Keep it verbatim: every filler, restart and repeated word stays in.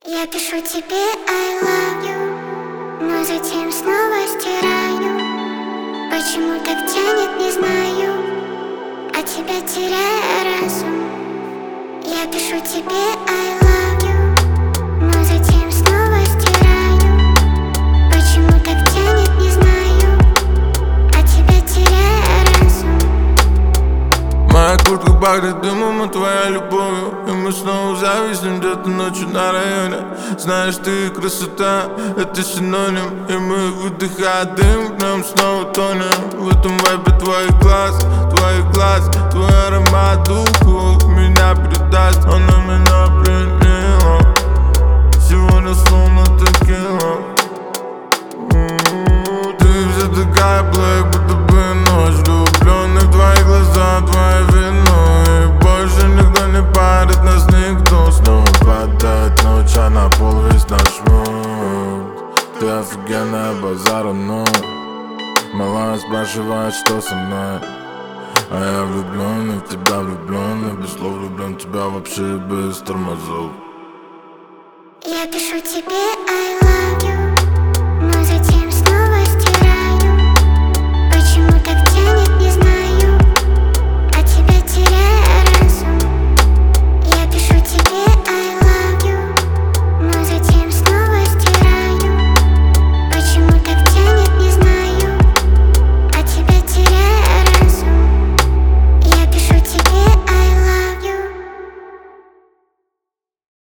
Я пишу тебе I love you, но затем снова стираю. Почему так тянет, не знаю, а тебя теряя разум. Я пишу тебе I love you, но затем снова стираю. Почему так тянет, не знаю, а тебя теряя разум. Моя куртка пахнет дымом, а твоя любовью. И мы снова зависнем где-то ночью на районе. Знаешь, ты красота, это синоним. И мы, выдыхая дым, в нем снова тонем. В этом вайбе твоих глаз, твоих глаз. Твой аромат духов меня передаст. Она меня пленила. Сегодня словно текила. Ты вся такая блэк, будто бы ночь. Влюблённый в твои глаза, твое вино. И больше никто не парит, нас никто. Снова падает ночь, а на пол весь наш муд. Ты офигенная, базара ноль. Малая спрашивает, что со мной. А я влюблённый в тебя, влюблённый. Без слов влюблён в тебя вообще без тормозов. Я пишу тебе